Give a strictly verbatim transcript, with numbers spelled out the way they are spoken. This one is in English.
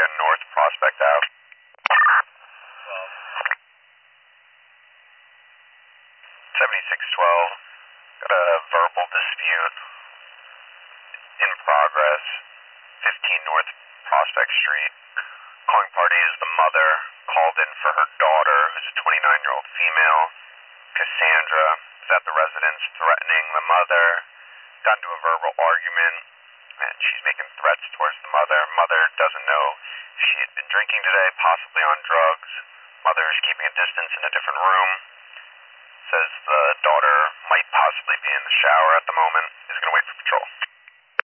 North Prospect Ave. seventy-six twelve. Got a verbal dispute in progress. fifteen North Prospect Street. Calling party is the mother. Called in for her daughter, who's a twenty-nine-year-old female. Cassandra is at the residence threatening the mother. Got into a verbal argument, and she's making threats towards the mother. Mother doesn't know if she had been drinking today, possibly on drugs. Mother is keeping a distance in a different room. Says the daughter might possibly be in the shower at the moment. Is going to wait for patrol.